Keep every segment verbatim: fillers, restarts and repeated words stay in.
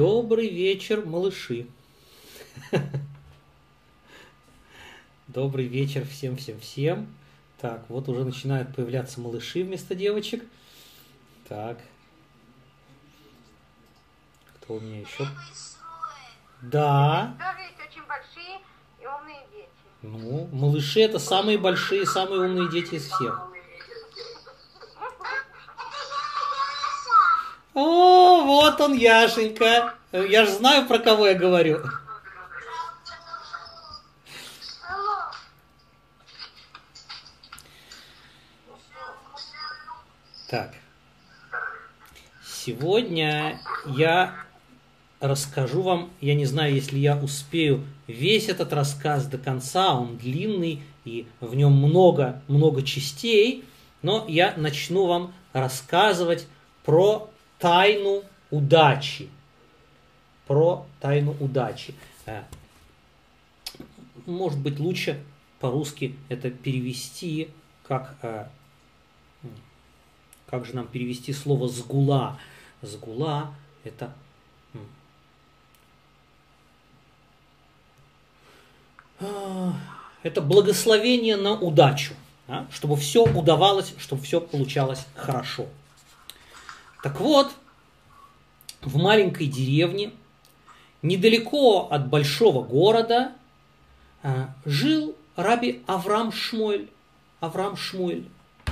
Добрый вечер, малыши. Добрый вечер всем-всем-всем. Так, вот уже начинают появляться малыши вместо девочек. Так. Кто у меня еще? Да. Даже есть очень большие и умные дети. Ну, малыши это самые большие, самые умные дети из всех. О, вот он, Яшенька. Я же знаю, про кого я говорю. Так. Сегодня я расскажу вам, я не знаю, если я успею весь этот рассказ до конца, он длинный и в нем много-много частей, но я начну вам рассказывать про тайну удачи. Про тайну удачи. Может быть, лучше по-русски это перевести, как, как же нам перевести слово «сгула». «Сгула» – это это благословение на удачу, чтобы все удавалось, чтобы все получалось хорошо. Так вот, в маленькой деревне, недалеко от большого города, жил раби Авраам Шмуэль. Авраам Шмуэль.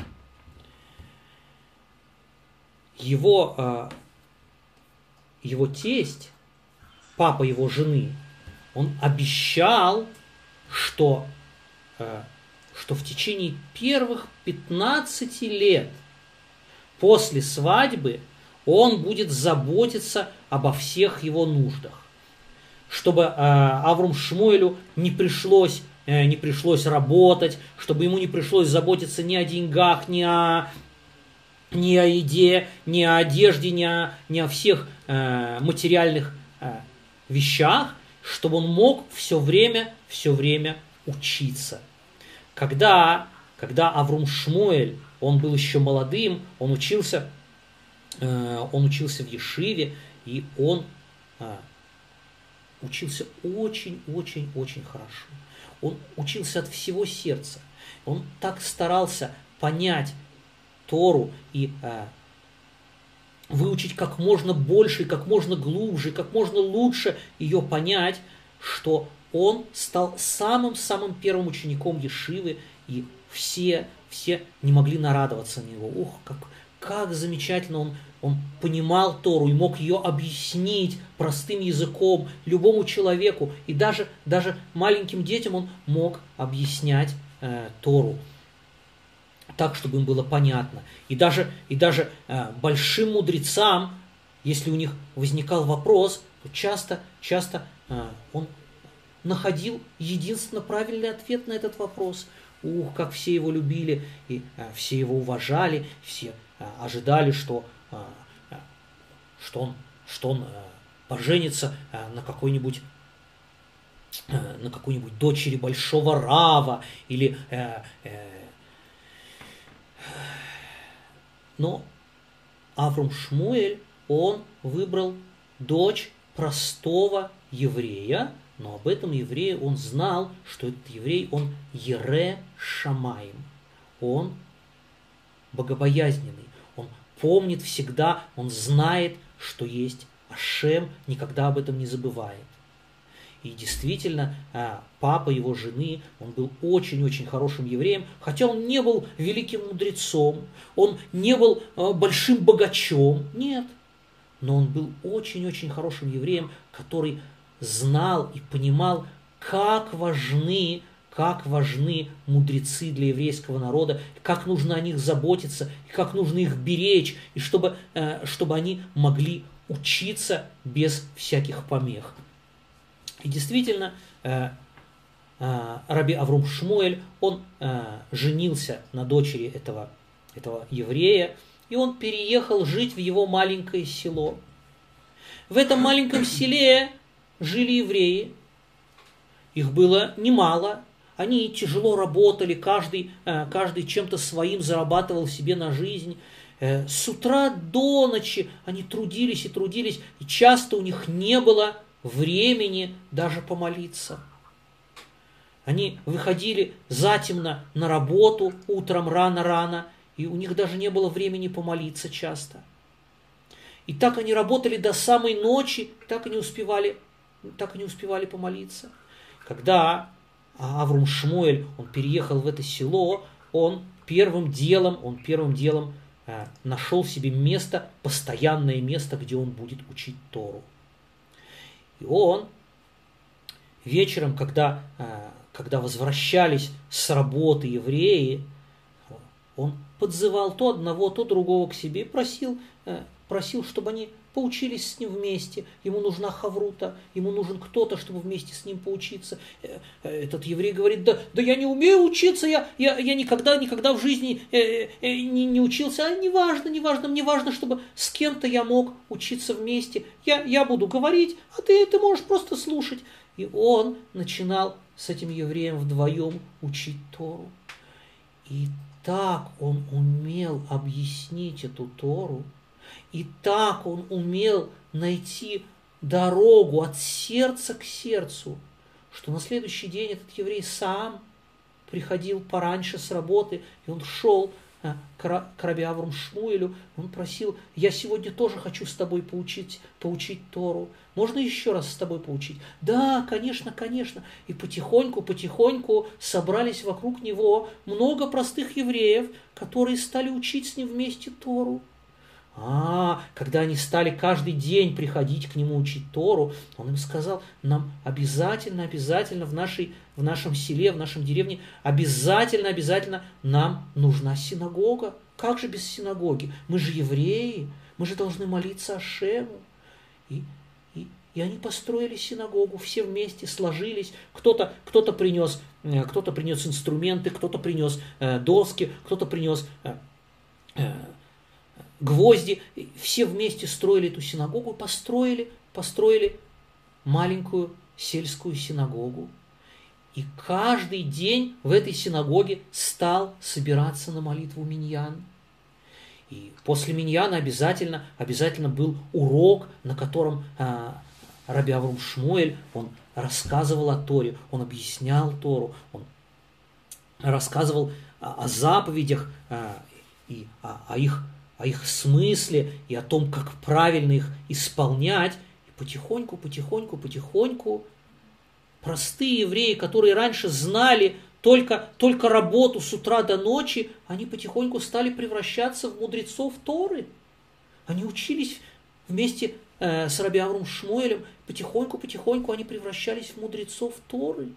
Его, его тесть, папа его жены, он обещал, что, что в течение первых пятнадцати лет после свадьбы он будет заботиться обо всех его нуждах, чтобы э, Аврому Шмуэлю не пришлось, э, не пришлось работать, чтобы ему не пришлось заботиться ни о деньгах, ни о, ни о еде, ни о одежде, ни о, ни о всех э, материальных э, вещах, чтобы он мог все время, все время учиться. Когда, когда Аврам Шмуэль, он был еще молодым, он учился, э, он учился в Ешиве, и он э, учился очень-очень-очень хорошо. Он учился от всего сердца. Он так старался понять Тору и э, выучить как можно больше, как можно глубже, как можно лучше ее понять, что он стал самым-самым первым учеником Ешивы, и все, все не могли нарадоваться на него. Ух, как, как замечательно он, он понимал Тору и мог ее объяснить простым языком любому человеку, и даже, даже маленьким детям он мог объяснять э, Тору так, чтобы им было понятно. И даже, и даже э, большим мудрецам, если у них возникал вопрос, то часто, часто э, он находил единственно правильный ответ на этот вопрос. Ух, как все его любили, и э, все его уважали, все э, ожидали, что, э, что он, что он э, поженится э, на какой-нибудь э, на какой-нибудь дочери большого рава, или э, э, но Аврам Шмуэль, он выбрал дочь простого еврея, но об этом еврее он знал, что этот еврей, он Ере Шамаим, он богобоязненный, он помнит всегда, он знает, что есть Ашем, никогда об этом не забывает. И действительно, папа его жены, он был очень-очень хорошим евреем, хотя он не был великим мудрецом, он не был большим богачом, нет. Но он был очень-очень хорошим евреем, который знал и понимал, как важны, как важны мудрецы для еврейского народа, как нужно о них заботиться, как нужно их беречь, и чтобы, чтобы они могли учиться без всяких помех. И действительно, э, э, раби Аврам Шмуэль, он э, женился на дочери этого, этого еврея, и он переехал жить в его маленькое село. В этом маленьком селе жили евреи. Их было немало. они тяжело работали, каждый, каждый чем-то своим зарабатывал себе на жизнь. С утра до ночи они трудились и трудились, и часто у них не было времени даже помолиться. Они выходили затемно на работу утром рано-рано, и у них даже не было времени помолиться часто. И так они работали до самой ночи, так и не успевали, так и не успевали помолиться. Когда Аврум Шмуэль, он переехал в это село, он первым делом, он первым делом э, нашел себе место, постоянное место, где он будет учить Тору. И он вечером, когда, э, когда возвращались с работы евреи, он подзывал то одного, то другого к себе и просил, э, просил, чтобы они поучились с ним вместе. Ему нужна хаврута, ему нужен кто-то, чтобы вместе с ним поучиться. Этот еврей говорит, да, да я не умею учиться, я, я, я никогда, никогда в жизни э, э, не, не учился. А не важно, не важно, мне важно, чтобы с кем-то я мог учиться вместе. Я, я буду говорить, а ты, ты можешь просто слушать. И он начинал с этим евреем вдвоем учить Тору. И так он умел объяснить эту Тору, и так он умел найти дорогу от сердца к сердцу, что на следующий день этот еврей сам приходил пораньше с работы, и он шел к раби Аврому Шмуэлю, он просил, я сегодня тоже хочу с тобой поучить, поучить Тору. Можно еще раз с тобой поучить? Да, конечно, конечно. И потихоньку, потихоньку собрались вокруг него много простых евреев, которые стали учить с ним вместе Тору. А, когда они стали каждый день приходить к нему учить Тору, он им сказал, нам обязательно, обязательно в, нашей, в нашем селе, в нашем деревне, обязательно, обязательно нам нужна синагога. Как же без синагоги? Мы же евреи, мы же должны молиться Ашему. И, и, и они построили синагогу, все вместе сложились. Кто-то, кто-то принес, кто-то принес инструменты, кто-то принес э, доски, кто-то принес... Э, э, гвозди, все вместе строили эту синагогу, построили, построили маленькую сельскую синагогу. И каждый день в этой синагоге стал собираться на молитву миньян. И после миньяна обязательно, обязательно был урок, на котором э, раби Аврум Шмуэль, он рассказывал о Торе, он объяснял Тору, он рассказывал о, о заповедях э, и о, о их о их смысле и о том, как правильно их исполнять. И потихоньку, потихоньку, потихоньку простые евреи, которые раньше знали только, только работу с утра до ночи, они потихоньку стали превращаться в мудрецов Торы. Они учились вместе э, с раби Аврумом Шмуэлем, потихоньку, потихоньку они превращались в мудрецов Торы.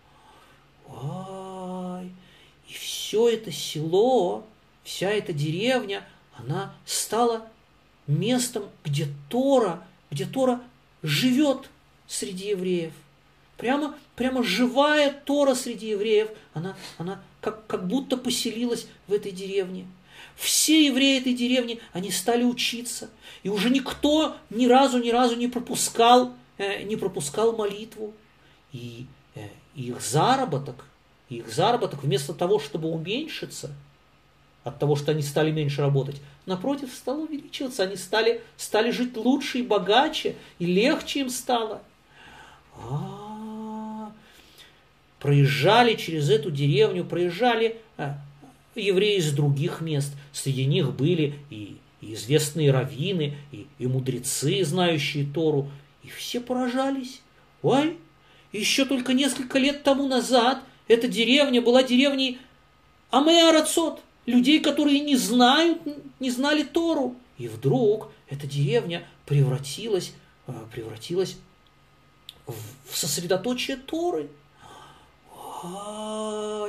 Ай, и все это село, вся эта деревня, она стала местом, где Тора, где Тора живет среди евреев. Прямо, прямо живая Тора среди евреев, она, она как, как будто поселилась в этой деревне. Все евреи этой деревни, они стали учиться. И уже никто ни разу, ни разу не пропускал, э, не пропускал молитву. И э, их заработок, их заработок вместо того, чтобы уменьшиться, от того, что они стали меньше работать, напротив, стал увеличиваться. Они стали, стали жить лучше и богаче, и легче им стало. А-а-а. Проезжали через эту деревню, проезжали а, евреи из других мест. Среди них были и, и известные раввины, и, и мудрецы, знающие Тору. И все поражались. Ой, еще только несколько лет тому назад эта деревня была деревней Амей Арацот, людей, которые не знают, не знали Тору. И вдруг эта деревня превратилась, превратилась в сосредоточие Торы. Ай.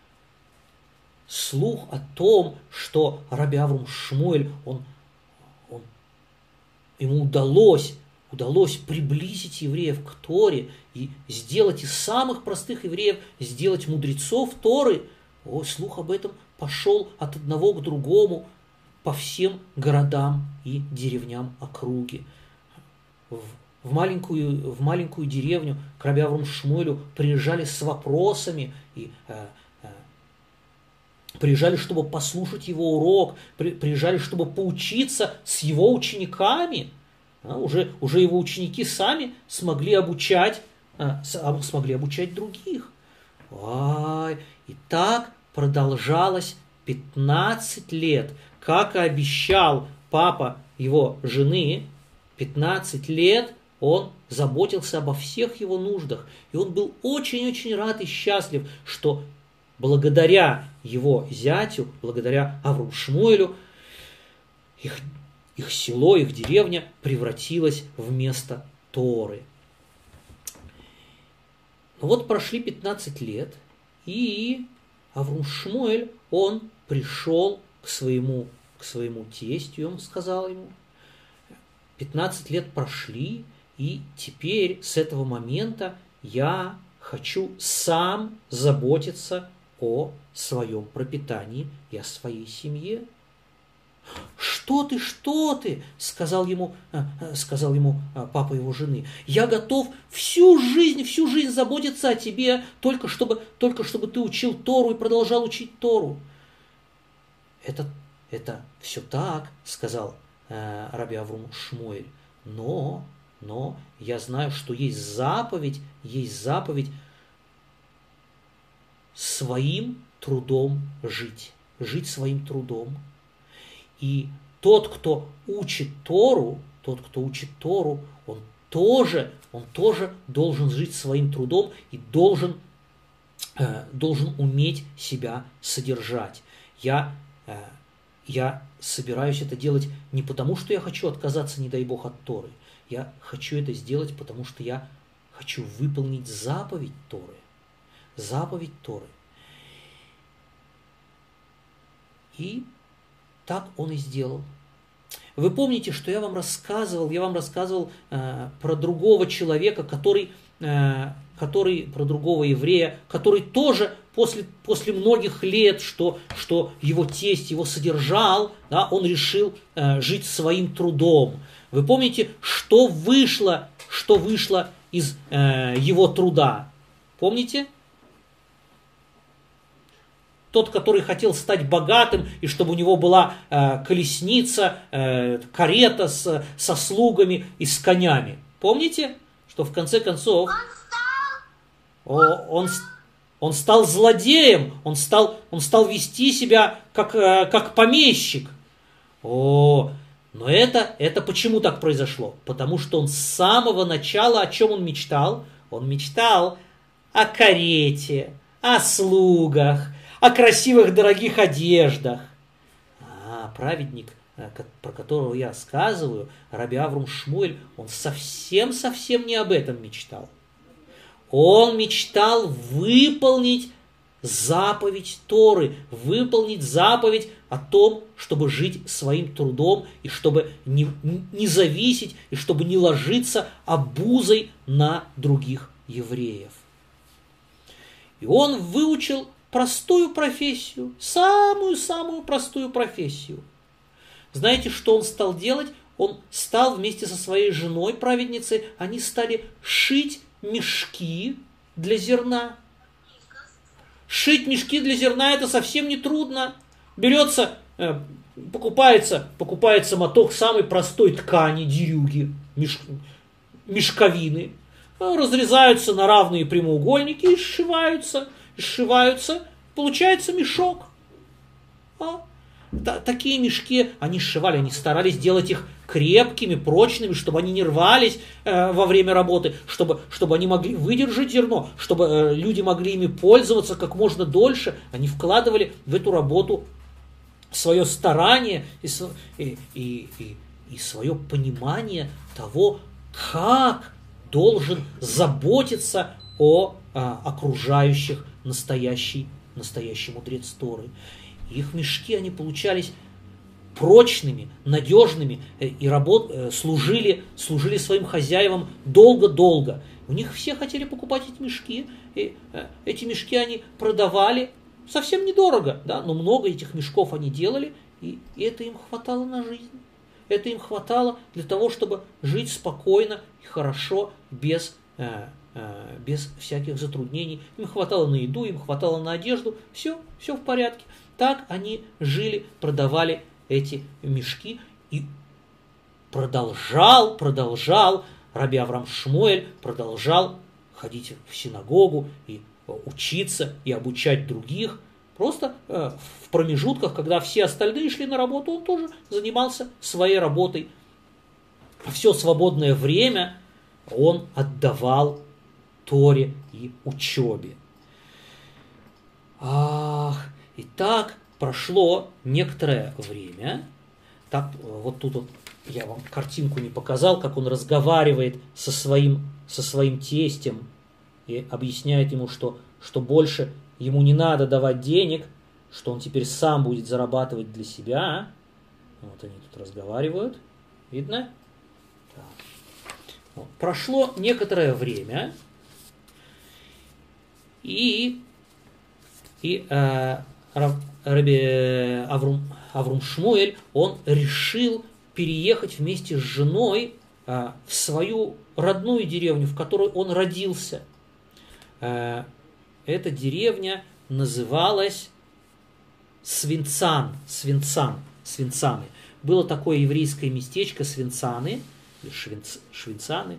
Слух о том, что раби Аврум Шмуэль, он, он, ему удалось, удалось приблизить евреев к Торе и сделать из самых простых евреев, сделать мудрецов Торы. О, слух об этом пошел от одного к другому по всем городам и деревням округи. В, в маленькую, в маленькую деревню к раби Аврому Шмуэлю приезжали с вопросами и э, э, приезжали, чтобы послушать его урок, при, приезжали, чтобы поучиться с его учениками. А, уже, уже его ученики сами смогли обучать, а, смогли обучать других. Ай, и так продолжалось пятнадцать лет, как и обещал папа его жены. пятнадцать лет он заботился обо всех его нуждах. И он был очень-очень рад и счастлив, что благодаря его зятю, благодаря Аврому Шмуэлю, их, их село, их деревня превратилась в место Торы. Но вот прошли пятнадцать лет, и Аврум Шмуэль, он пришел к своему, к своему тестю, и он сказал ему: пятнадцать лет прошли, и теперь с этого момента я хочу сам заботиться о своем пропитании и о своей семье. «Что ты, что ты?» — сказал ему, сказал ему папа его жены. «Я готов всю жизнь, всю жизнь заботиться о тебе, только чтобы, только чтобы ты учил Тору и продолжал учить Тору». «Это, это все так», — сказал э, раби Аврум Шмуэль. Но, но я знаю, что есть заповедь, есть заповедь своим трудом жить, жить своим трудом. И тот, кто учит Тору, тот, кто учит Тору, он тоже, он тоже должен жить своим трудом и должен, э, должен уметь себя содержать. Я, э, я собираюсь это делать не потому, что я хочу отказаться, не дай Бог, от Торы. Я хочу это сделать, потому что я хочу выполнить заповедь Торы. Заповедь Торы. И так он и сделал. Вы помните, что я вам рассказывал, я вам рассказывал э, про другого человека, который, э, который, про другого еврея, который тоже после, после многих лет, что, что его тесть его содержал, да, он решил э, жить своим трудом. Вы помните, что вышло, что вышло из э, его труда? Помните? Тот, который хотел стать богатым, и чтобы у него была э, колесница, э, карета с, со слугами и с конями. Помните, что в конце концов он, он, он стал злодеем, он стал, он стал вести себя как, э, как помещик. О, но это, это почему так произошло? Потому что он с самого начала, о чем он мечтал? Он мечтал о карете, о слугах, о красивых дорогих одеждах. А праведник, про которого я сказываю, раби Аврум Шмуэль, он совсем-совсем не об этом мечтал. Он мечтал выполнить заповедь Торы, выполнить заповедь о том, чтобы жить своим трудом, и чтобы не, не зависеть, и чтобы не ложиться обузой на других евреев. И он выучил простую профессию, самую-самую простую профессию. Знаете, что он стал делать? Он стал вместе со своей женой, праведницей, они стали шить мешки для зерна. Шить мешки для зерна — это совсем не трудно. Берется, э, покупается, покупается моток самой простой ткани, дерюги, меш, мешковины, разрезаются на равные прямоугольники и сшиваются. сшиваются, получается мешок. А? Т- такие мешки они сшивали, они старались делать их крепкими, прочными, чтобы они не рвались э, во время работы, чтобы, чтобы они могли выдержать зерно, чтобы э, люди могли ими пользоваться как можно дольше. Они вкладывали в эту работу свое старание и, и, и, и, и свое понимание того, как должен заботиться о а, окружающих настоящий, настоящий мудрец Торы. Их мешки, они получались прочными, надежными и работ, служили, служили своим хозяевам долго-долго. У них все хотели покупать эти мешки, и эти мешки они продавали совсем недорого, да, но много этих мешков они делали, и, и это им хватало на жизнь. это им хватало для того, чтобы жить спокойно и хорошо, без, э, э, без всяких затруднений. Им хватало на еду, им хватало на одежду, все, все в порядке. Так они жили, продавали эти мешки, и продолжал, продолжал, Раби Авраам Шмуэль продолжал ходить в синагогу и учиться, и обучать других. Просто э, в промежутках, когда все остальные шли на работу, он тоже занимался своей работой. Все свободное время он отдавал Торе и учебе. Ах, и так прошло некоторое время. Так, вот тут вот я вам картинку не показал, как он разговаривает со своим, со своим тестем и объясняет ему, что, что больше ему не надо давать денег, что он теперь сам будет зарабатывать для себя. Вот они тут разговаривают. Видно? Так. Вот. Прошло некоторое время, и, и э, Раби Аврум, Аврум Шмуэль, он решил переехать вместе с женой э, в свою родную деревню, в которой он родился. Э, эта деревня называлась Свинцан, Свинцан, Свинцаны. Было такое еврейское местечко Свинцаны, Швинц, Швинцаны,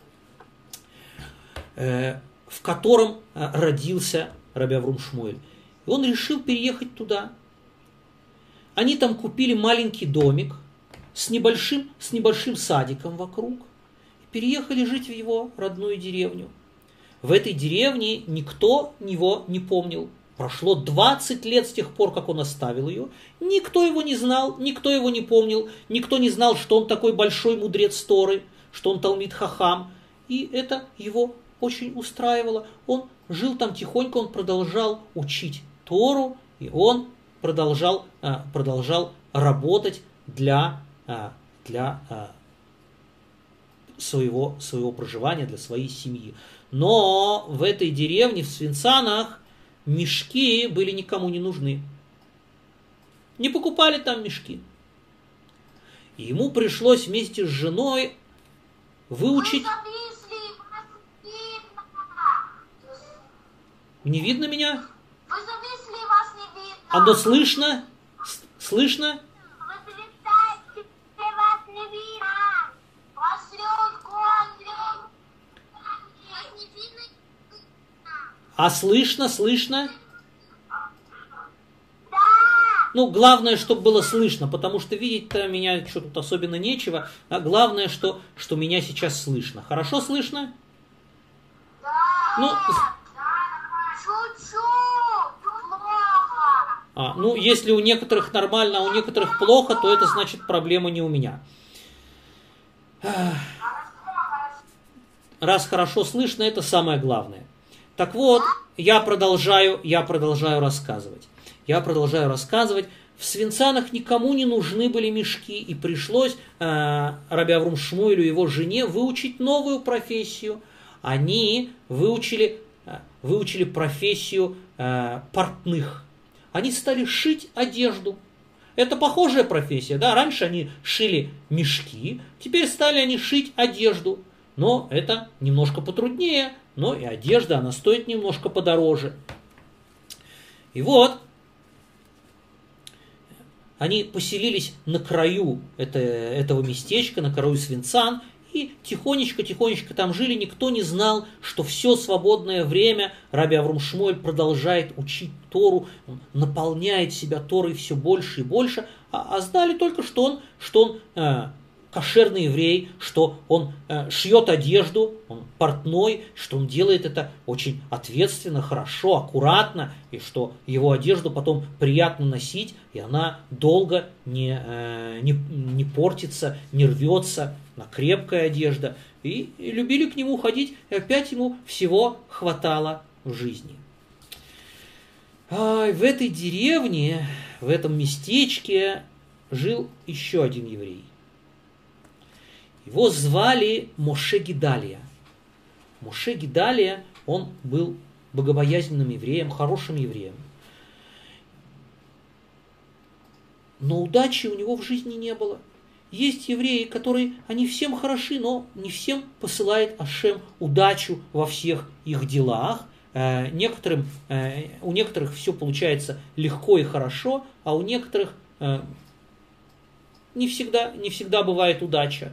э, в котором родился Раби Аврум Шмуэль. И он решил переехать туда. Они там купили маленький домик с небольшим, с небольшим садиком вокруг. И переехали жить в его родную деревню. В этой деревне никто его не помнил. Прошло двадцать лет с тех пор, как он оставил ее. Никто его не знал, никто его не помнил. Никто не знал, что он такой большой мудрец Торы, что он Талмид Хахам. И это его очень устраивало. Он жил там тихонько, он продолжал учить Тору, и он продолжал, продолжал работать для, для своего, своего проживания, для своей семьи. Но в этой деревне, в Свинцанах, мешки были никому не нужны. Не покупали там мешки. И ему пришлось вместе с женой выучить... Не видно меня? Вы зависли, вас не видно. Оно слышно? Слышно? Вы перестаете, вас не видно. Вас лед, кондрик. Вас не видно. А слышно, слышно? Да. Ну, главное, чтобы было слышно, потому что видеть-то меня что тут особенно нечего. А главное, что, что меня сейчас слышно. Хорошо слышно? Да. Ну, Чуть-чуть. Плохо. а, ну, если у некоторых нормально, а у некоторых плохо, то это значит проблема не у меня. Раз хорошо слышно, это самое главное. Так вот, я продолжаю, я продолжаю рассказывать. Я продолжаю рассказывать. В Свинцанах никому не нужны были мешки, и пришлось э, Раби Аврум Шмуэлю и его жене выучить новую профессию. Они выучили, э, выучили профессию э, портных. Они стали шить одежду. Это похожая профессия, да? Раньше они шили мешки, теперь стали они шить одежду. Но это немножко потруднее, но и одежда, она стоит немножко подороже. И вот, они поселились на краю это, этого местечка, на краю Свинцан, и тихонечко-тихонечко там жили. Никто не знал, что все свободное время Раби Аврум Шмуэль продолжает учить Тору, он наполняет себя Торой все больше и больше, а, а знали только, что он, что он э, кошерный еврей, что он э, шьет одежду, он портной, что он делает это очень ответственно, хорошо, аккуратно, и что его одежду потом приятно носить, и она долго не, э, не, не портится, не рвется, она крепкая одежда. И, и любили к нему ходить, и опять ему всего хватало в жизни. А в этой деревне, в этом местечке жил еще один еврей. Его звали Моше Гидалия. Моше Гидалия, он был богобоязненным евреем, хорошим евреем. Но удачи у него в жизни не было. есть евреи, которые, они всем хороши, но не всем посылает Ашем удачу во всех их делах. Э, некоторым, э, у некоторых все получается легко и хорошо, а у некоторых э, не всегда, не всегда бывает удача.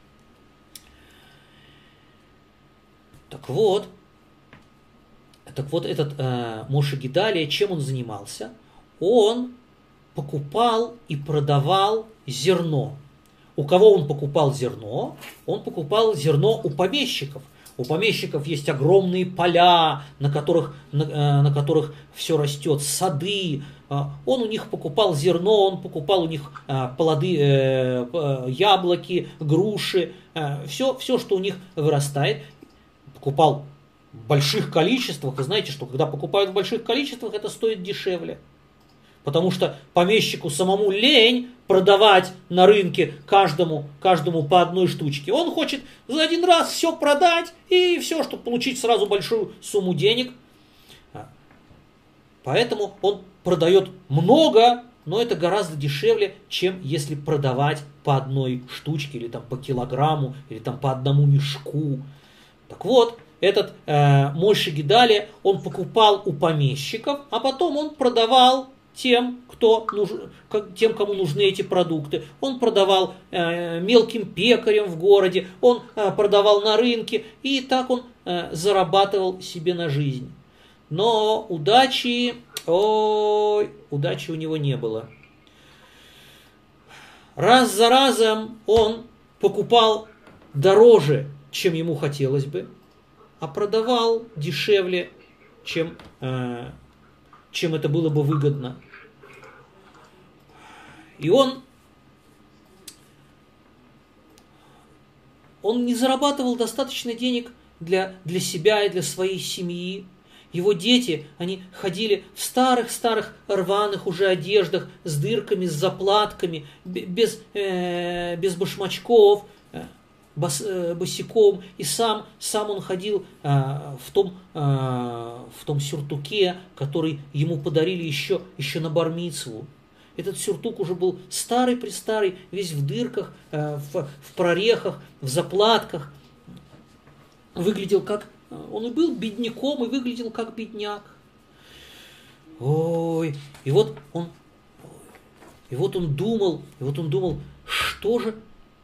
Так вот, так вот этот э, Моше Гедалия, чем он занимался? Он покупал и продавал зерно. У кого он покупал зерно? Он покупал зерно у помещиков. У помещиков есть огромные поля, на которых, на, на которых все растет, сады. Он у них покупал зерно, он покупал у них плоды, яблоки, груши, все, все, что у них вырастает. Покупал в больших количествах. Вы знаете, что когда покупают в больших количествах, это стоит дешевле. Потому что помещику самому лень продавать на рынке каждому, каждому по одной штучке. Он хочет за один раз все продать и все, чтобы получить сразу большую сумму денег. Поэтому он продает много, но это гораздо дешевле, чем если продавать по одной штучке, или там по килограмму, или там по одному мешку. Так вот, этот э, Моше Гедалия, он покупал у помещиков, а потом он продавал тем, кто нуж... тем, кому нужны эти продукты. Он продавал э, мелким пекарям в городе, он э, продавал на рынке, и так он э, зарабатывал себе на жизнь. Но удачи, ой, удачи у него не было. Раз за разом он покупал дороже, чем ему хотелось бы, а продавал дешевле, чем, э, чем это было бы выгодно. И он, он не зарабатывал достаточно денег для, для себя и для своей семьи. Его дети, они ходили в старых-старых рваных уже одеждах, с дырками, с заплатками, без, э, без башмачков, бос, э, босиком. И сам, сам он ходил э, в, том, э, в том сюртуке, который ему подарили еще, еще на бар-мицву. Этот сюртук уже был старый-престарый, весь в дырках, э, в, в прорехах, в заплатках. Выглядел как... Он и был бедняком, и выглядел как бедняк. Ой, и вот он, и вот он думал, и вот он думал, что же,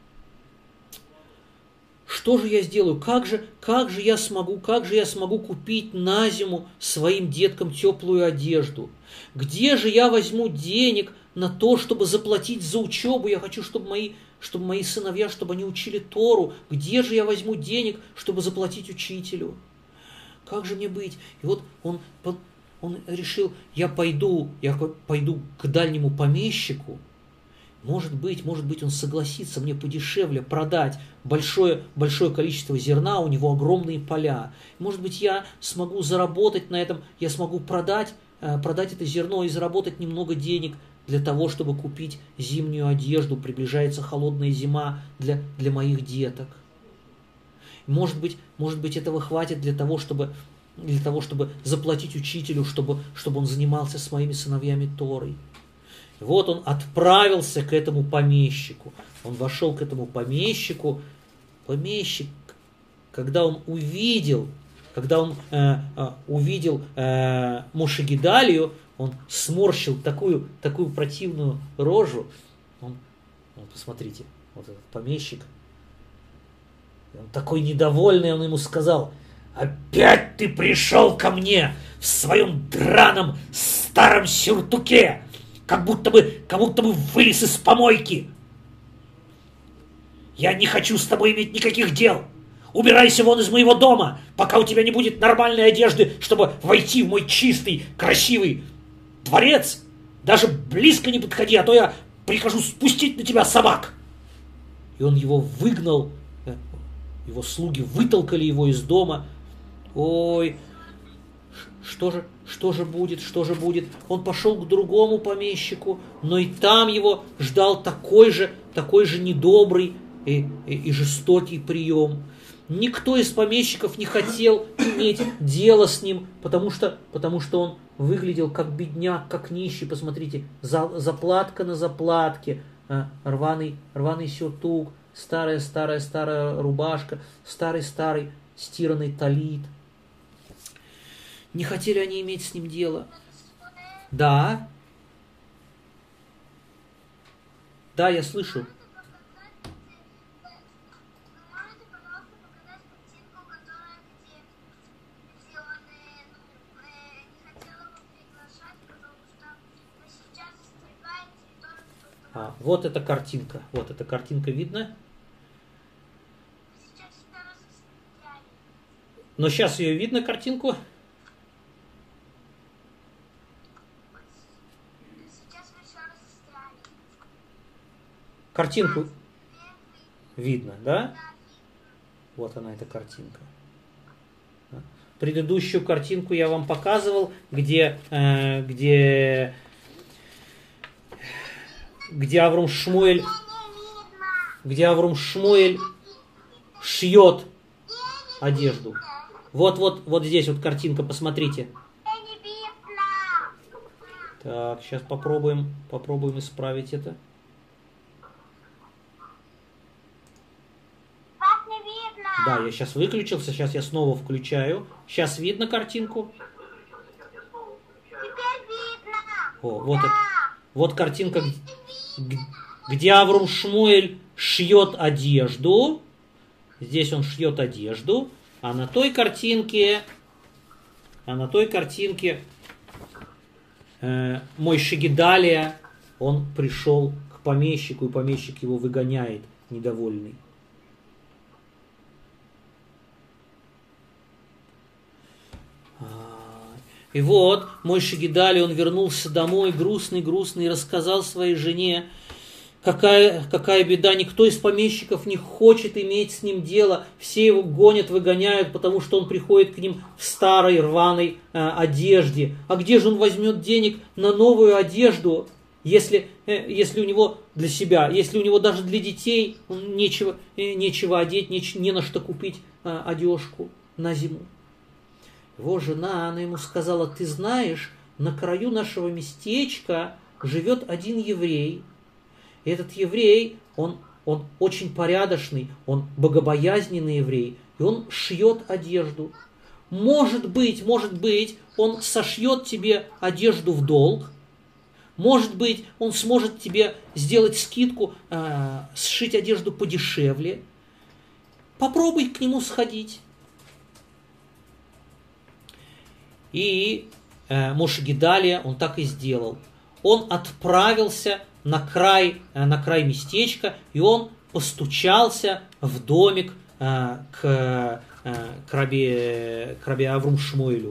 что же я сделаю, как же, как же я смогу, как же я смогу купить на зиму своим деткам теплую одежду? Где же я возьму денег на то, чтобы заплатить за учебу? Я хочу, чтобы мои, чтобы мои сыновья, чтобы они учили Тору. Где же я возьму денег, чтобы заплатить учителю? Как же мне быть? И вот он, он решил, я пойду, я пойду к дальнему помещику. Может быть, может быть, он согласится мне подешевле продать большое, большое количество зерна, у него огромные поля. Может быть, я смогу заработать на этом, я смогу продать, продать это зерно и заработать немного денег для того, чтобы купить зимнюю одежду. Приближается холодная зима для, для моих деток. Может быть, может быть, этого хватит для того, чтобы, для того, чтобы заплатить учителю, чтобы, чтобы он занимался с моими сыновьями Торой. И вот он отправился к этому помещику. Он вошел к этому помещику. Помещик, когда он увидел, когда он э, э, увидел э, Моше Гедалию, он сморщил такую, такую противную рожу. Он, он, посмотрите, вот этот помещик. Он такой недовольный, он ему сказал: «Опять ты пришел ко мне в своем драном старом сюртуке, как будто бы, как будто бы вылез из помойки. Я не хочу с тобой иметь никаких дел. Убирайся вон из моего дома, пока у тебя не будет нормальной одежды, чтобы войти в мой чистый, красивый дворец. Даже близко не подходи, а то я прикажу спустить на тебя собак». И он его выгнал. Его слуги вытолкали его из дома. Ой, что же, что же будет, что же будет? Он пошел к другому помещику, но и там его ждал такой же, такой же недобрый и, и, и жестокий прием. Никто из помещиков не хотел иметь дело с ним, потому что, потому что он выглядел как бедняк, как нищий. Посмотрите, за, заплатка на заплатке, а, рваный, рваный сюртук, старая-старая-старая рубашка, старый-старый стиранный талит. Не хотели они иметь с ним дело. Да. Да, я слышу. А, вот эта картинка. Вот эта картинка видно. Но сейчас ее видно, картинку. Картинку видно, да? Вот она, эта картинка. Предыдущую картинку я вам показывал, где, э, где, где Аврум Шмуэль, где Аврум Шмуэль шьет одежду. Вот, вот, вот здесь вот картинка, посмотрите. Так, сейчас попробуем, попробуем исправить это. Да, я сейчас выключился, сейчас я снова включаю. Сейчас видно картинку? О, вот, это, вот картинка, где Аврум Шмуэль шьет одежду. Здесь он шьет одежду. А на той картинке, а на той картинке э, Мойше Гедалия, он пришел к помещику, и помещик его выгоняет, недовольный. И вот Мойше Гедалия, он вернулся домой, грустный-грустный, и рассказал своей жене, какая, какая беда, никто из помещиков не хочет иметь с ним дело, все его гонят, выгоняют, потому что он приходит к ним в старой рваной э, одежде. А где же он возьмет денег на новую одежду, если, э, если у него для себя, если у него даже для детей нечего, э, нечего одеть, неч, не на что купить э, одежку на зиму? Его жена, она ему сказала: ты знаешь, на краю нашего местечка живет один еврей. И этот еврей, он, он очень порядочный, он богобоязненный еврей, и он шьет одежду. Может быть, может быть, он сошьет тебе одежду в долг. Может быть, он сможет тебе сделать скидку, э, сшить одежду подешевле. Попробуй к нему сходить. И э, Мойше Гедалия, он так и сделал. Он отправился на край, э, на край местечка, и он постучался в домик э, к, э, к, раби, к раби Аврум Шмуэлю.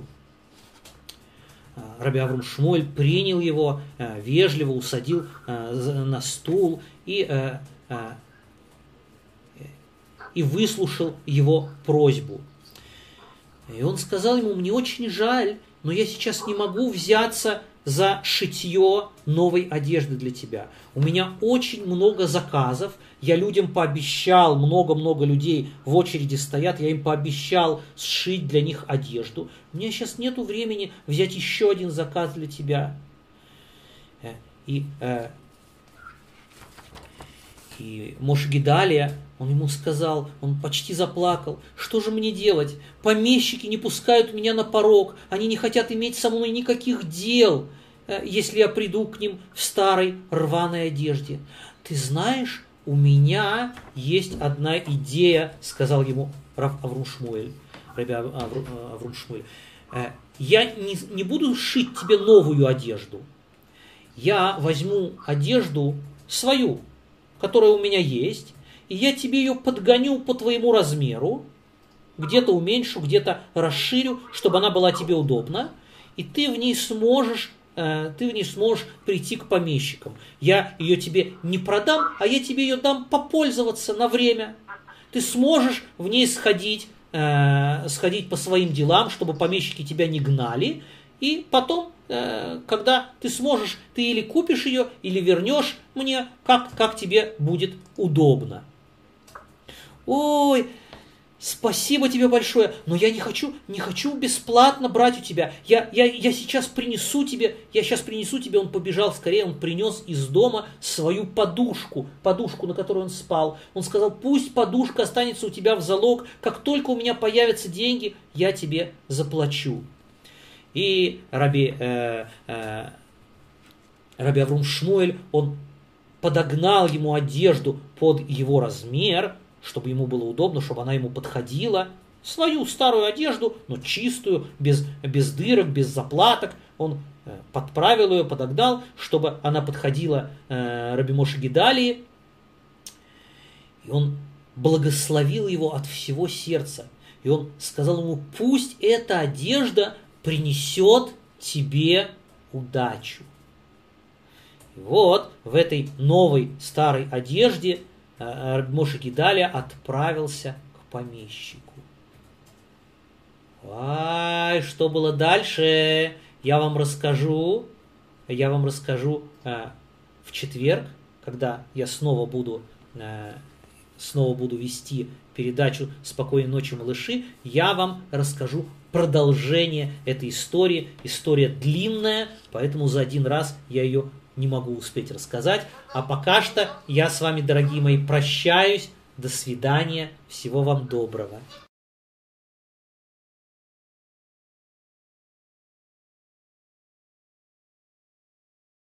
Раби Аврум Шмуэль принял его, э, вежливо усадил э, на стул и, э, э, и выслушал его просьбу. И он сказал ему: мне очень жаль, но я сейчас не могу взяться за шитье новой одежды для тебя. У меня очень много заказов, я людям пообещал, много-много людей в очереди стоят, я им пообещал сшить для них одежду. У меня сейчас нету времени взять еще один заказ для тебя. И, и Мойше Гедалия, он ему сказал, он почти заплакал: что же мне делать? Помещики не пускают меня на порог, они не хотят иметь со мной никаких дел, если я приду к ним в старой рваной одежде. Ты знаешь, у меня есть одна идея, сказал ему рав Аврум Шмуэль, раби Аврум Шмуэль. Я не, не буду шить тебе новую одежду. Я возьму одежду свою, которая у меня есть, и я тебе ее подгоню по твоему размеру, где-то уменьшу, где-то расширю, чтобы она была тебе удобна, и ты в ней сможешь, э, ты в ней сможешь прийти к помещикам. Я ее тебе не продам, а я тебе ее дам попользоваться на время. Ты сможешь в ней сходить, э, сходить по своим делам, чтобы помещики тебя не гнали, и потом, э, когда ты сможешь, ты или купишь ее, или вернешь мне, как, как тебе будет удобно. Ой, спасибо тебе большое, но я не хочу, не хочу бесплатно брать у тебя. Я, я, я сейчас принесу тебе, я сейчас принесу тебе». Он побежал скорее, он принес из дома свою подушку, подушку, на которой он спал. Он сказал: «Пусть подушка останется у тебя в залог, как только у меня появятся деньги, я тебе заплачу». И Раби, э, э, Раби Аврум Шмуэль, он подогнал ему одежду под его размер, чтобы ему было удобно, чтобы она ему подходила. Свою старую одежду, но чистую, без, без дырок, без заплаток. Он э, подправил ее, подогнал, чтобы она подходила э, Раби Моше Гидалии. И он благословил его от всего сердца. И он сказал ему: «Пусть эта одежда принесет тебе удачу». И вот в этой новой старой одежде Раби Моше Гидалия отправился к помещику. Ай, что было дальше, я вам расскажу. Я вам расскажу э, в четверг, когда я снова буду, э, снова буду вести передачу «Спокойной ночи, малыши». Я вам расскажу продолжение этой истории. История длинная, поэтому за один раз я ее не могу успеть рассказать. А пока что я с вами, дорогие мои, прощаюсь. До свидания. Всего вам доброго.